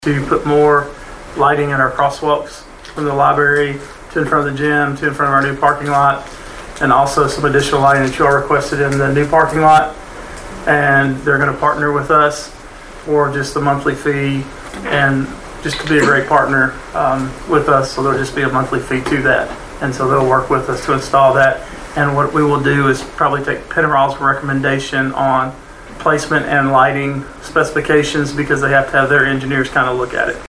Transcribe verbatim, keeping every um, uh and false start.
to put more lighting in our crosswalks from the library to in front of the gym to in front of our new parking lot, and also some additional lighting that you all requested in the new parking lot. And they're going to partner with us for just a monthly fee and just to be a great partner um, with us. So there'll just be a monthly fee to that. And so they'll work with us to install that. And what we will do is probably take Pennyroyal's recommendation on placement and lighting specifications, because they have to have their engineers kind of look at it.